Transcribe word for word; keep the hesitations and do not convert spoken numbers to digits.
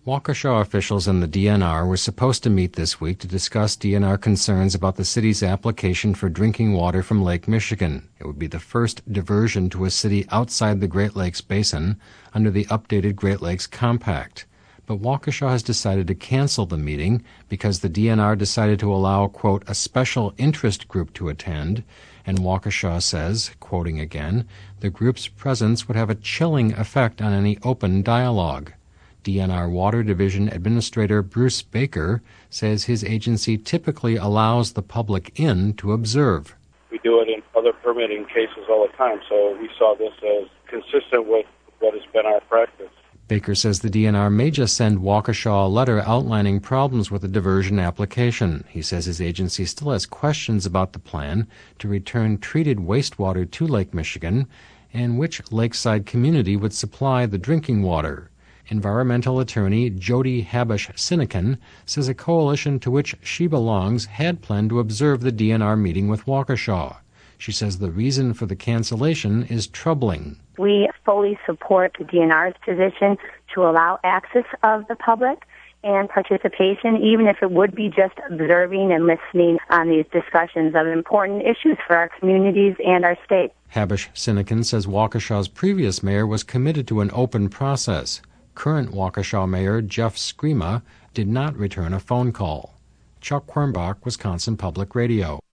Waukesha officials and the D N R were supposed to meet this week to discuss D N R concerns about the city's application for drinking water from Lake Michigan. It would be the first diversion to a city outside the Great Lakes Basin under the updated Great Lakes Compact. But Waukesha has decided to cancel the meeting because the D N R decided to allow, quote, a special interest group to attend, and Waukesha says, quoting again, the group's presence would have a chilling effect on any open dialogue. D N R Water Division Administrator Bruce Baker says his agency typically allows the public in to observe. We do it in other permitting cases all the time, so we saw this as consistent with what has been our practice. Baker says the D N R may just send Waukesha a letter outlining problems with the diversion application. He says his agency still has questions about the plan to return treated wastewater to Lake Michigan and which lakeside community would supply the drinking water. Environmental attorney Jody Habush-Sinekin says a coalition to which she belongs had planned to observe the D N R meeting with Waukesha. She says the reason for the cancellation is troubling. We fully support the D N R's position to allow access of the public and participation, even if it would be just observing and listening on these discussions of important issues for our communities and our state. Habush-Sinekin says Waukesha's previous mayor was committed to an open process. Current Waukesha Mayor Jeff Skrema did not return a phone call. Chuck Quirmbach, Wisconsin Public Radio.